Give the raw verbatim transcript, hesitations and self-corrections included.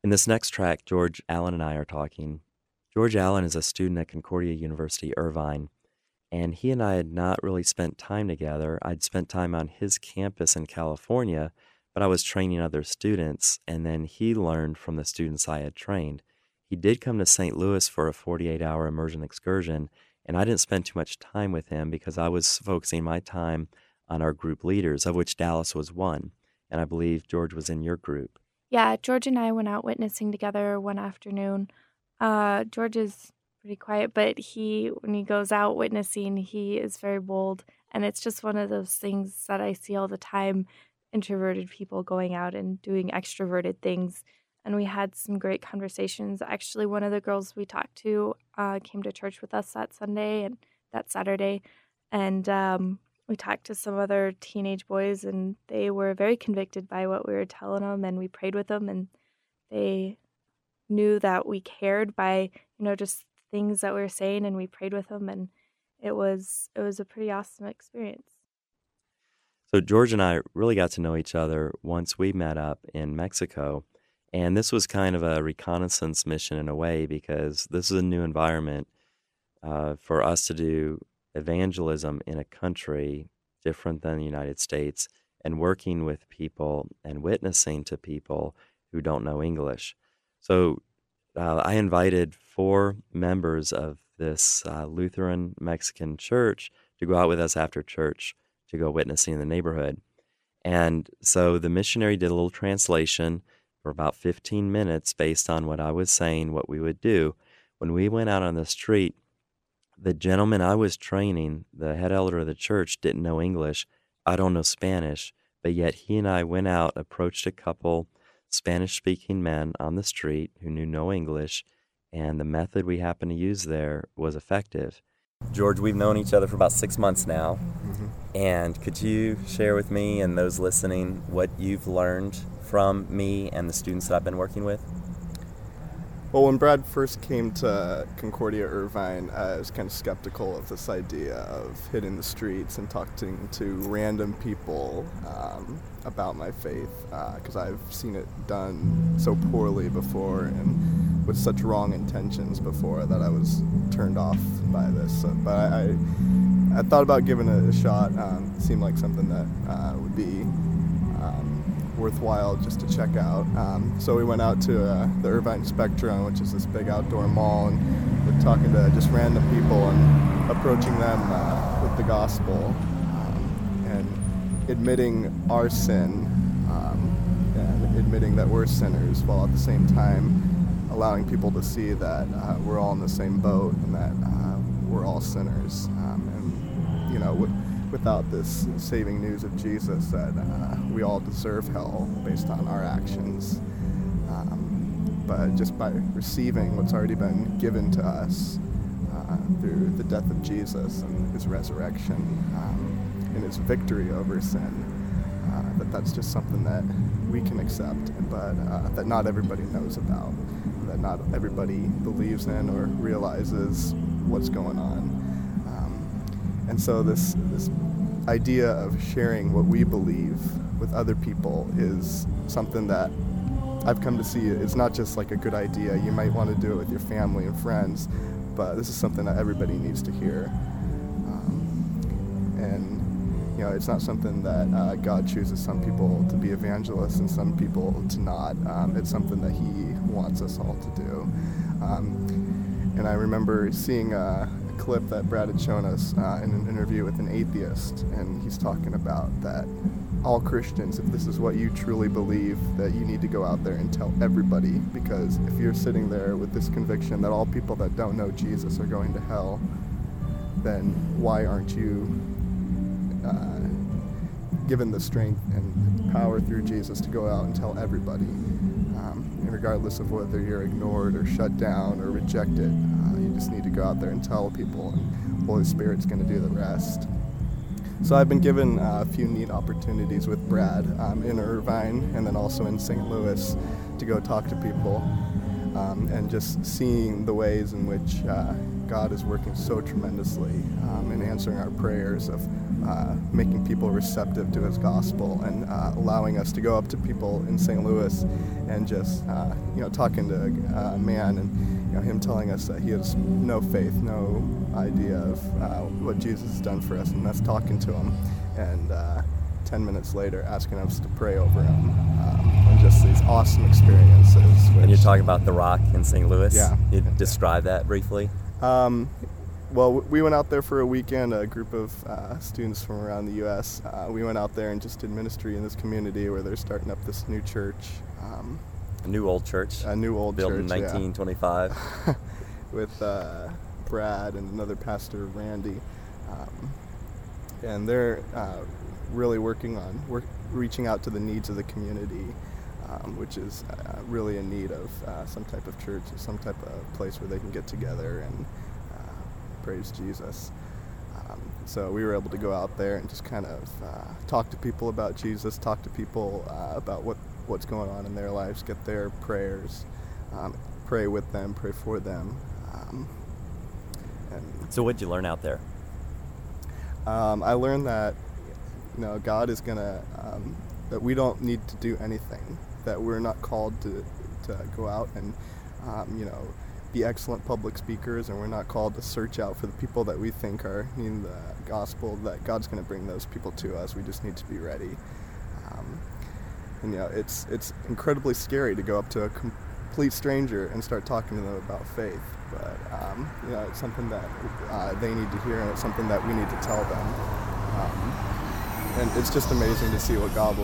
In this next track, George Allen and I are talking. George Allen is a student at Concordia University, Irvine, and he and I had not really spent time together. I'd spent time on his campus in California, but I was training other students, and then he learned from the students I had trained. He did come to Saint Louis for a forty-eight hour immersion excursion, and I didn't spend too much time with him because I was focusing my time on our group leaders, of which Dallas was one, and I believe George was in your group. Yeah, George and I went out witnessing together one afternoon. Uh, George is pretty quiet, but he, when he goes out witnessing, he is very bold, and it's just one of those things that I see all the time, introverted people going out and doing extroverted things. And we had some great conversations. Actually, one of the girls we talked to uh, came to church with us that Sunday and that Saturday, and um, we talked to some other teenage boys, and they were very convicted by what we were telling them, and we prayed with them, and they knew that we cared by, you know, just things that we were saying, and we prayed with them, and it was it was a pretty awesome experience. So George and I really got to know each other once we met up in Mexico. And this was kind of a reconnaissance mission in a way, because this is a new environment uh, for us to do evangelism in a country different than the United States, and working with people and witnessing to people who don't know English. So uh, I invited four members of this uh, Lutheran Mexican church to go out with us after church to go witnessing in the neighborhood. And so the missionary did a little translation for about fifteen minutes based on what I was saying, what we would do. When we went out on the street, the gentleman I was training, the head elder of the church, didn't know English. I don't know Spanish, but yet he and I went out, approached a couple Spanish-speaking men on the street who knew no English, and the method we happened to use there was effective. George, we've known each other for about six months now, mm-hmm. and could you share with me and those listening what you've learned from me and the students that I've been working with? Well, when Brad first came to Concordia Irvine, I was kind of skeptical of this idea of hitting the streets and talking to random people um, about my faith, because uh, I've seen it done so poorly before and with such wrong intentions before that I was turned off by this. So, but I, I, I thought about giving it a shot. Um, it seemed like something that uh, would be um, worthwhile just to check out. Um, so we went out to uh, the Irvine Spectrum, which is this big outdoor mall, and we're talking to just random people and approaching them uh, with the gospel um, and admitting our sin um, and admitting that we're sinners, while at the same time allowing people to see that uh, we're all in the same boat and that uh, we're all sinners. Um, and, you know, w- without this saving news of Jesus, that uh, we all deserve hell based on our actions. Um, but just by receiving what's already been given to us uh, through the death of Jesus and his resurrection um, and his victory over sin, uh, that that's just something that we can accept, but uh, that not everybody knows about, that not everybody believes in or realizes what's going on. And so this this idea of sharing what we believe with other people is something that I've come to see is not just like a good idea. You might want to do it with your family and friends, but this is something that everybody needs to hear. Um, and, you know, it's not something that uh, God chooses some people to be evangelists and some people to not. Um, it's something that he wants us all to do. Um, and I remember seeing a clip that Brad had shown us uh, in an interview with an atheist, and he's talking about that all Christians, if this is what you truly believe, that you need to go out there and tell everybody, because if you're sitting there with this conviction that all people that don't know Jesus are going to hell, then why aren't you uh, given the strength and power through Jesus to go out and tell everybody, um, and regardless of whether you're ignored or shut down or rejected, uh, you just need to go out there and tell people, and Holy Spirit's going to do the rest. So I've been given uh, a few neat opportunities with Brad um, in Irvine and then also in Saint Louis to go talk to people, um, and just seeing the ways in which uh, God is working so tremendously um, in answering our prayers of uh, making people receptive to his gospel, and uh, allowing us to go up to people in Saint Louis and just, uh, you know, talking to a man, and you know, him telling us that he has no faith, no idea of uh, what Jesus has done for us, and us talking to him, and uh, ten minutes later asking us to pray over him, um, and just these awesome experiences. Which, And you're talking about the Rock in Saint Louis? Yeah. You describe that briefly? Um, well, we went out there for a weekend, a group of uh, students from around the U S Uh, we went out there and just did ministry in this community where they're starting up this new church. Um, A new old church? a new old Built church, in nineteen twenty-five? yeah. With uh, Brad and another pastor, Randy. Um, and they're uh, really working on work, reaching out to the needs of the community, um, which is uh, really in need of uh, some type of church, some type of place where they can get together and uh, praise Jesus. Um, so we were able to go out there and just kind of uh, talk to people about Jesus, talk to people uh, about what, what's going on in their lives, get their prayers, um, pray with them, pray for them. Um, and So what did you learn out there? Um, I learned that, you know, God is gonna, um, that we don't need to do anything, that we're not called to, to go out and, um, you know, be excellent public speakers, and we're not called to search out for the people that we think are needing the gospel, that God's gonna bring those people to us. We just need to be ready. Um, and, you know, it's, it's incredibly scary to go up to a complete stranger and start talking to them about faith. But, um, you know, it's something that uh, they need to hear, and it's something that we need to tell them. Um, and it's just amazing to see what God will